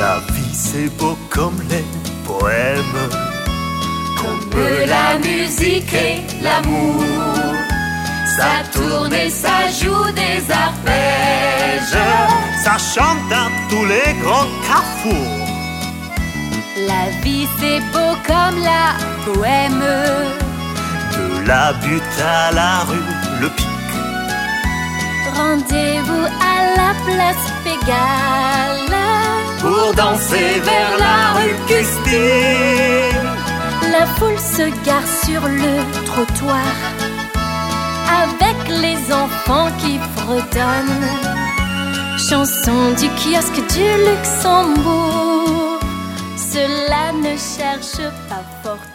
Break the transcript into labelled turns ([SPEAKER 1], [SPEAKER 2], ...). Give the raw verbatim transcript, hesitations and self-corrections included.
[SPEAKER 1] La vie c'est beau comme les poèmes,
[SPEAKER 2] comme la musique et l'amour. Ça tourne et ça joue des arpèges,
[SPEAKER 1] ça chante dans tous les grands carrefours.
[SPEAKER 2] La vie c'est beau comme la bohème,
[SPEAKER 1] de la butte à la rue, le pic.
[SPEAKER 2] Rendez-vous à la place Pigalle
[SPEAKER 1] pour danser vers la rue Custine.
[SPEAKER 2] La foule se gare sur le trottoir avec les enfants qui fredonnent. Chanson du kiosque du Luxembourg, cela ne cherche pas fort.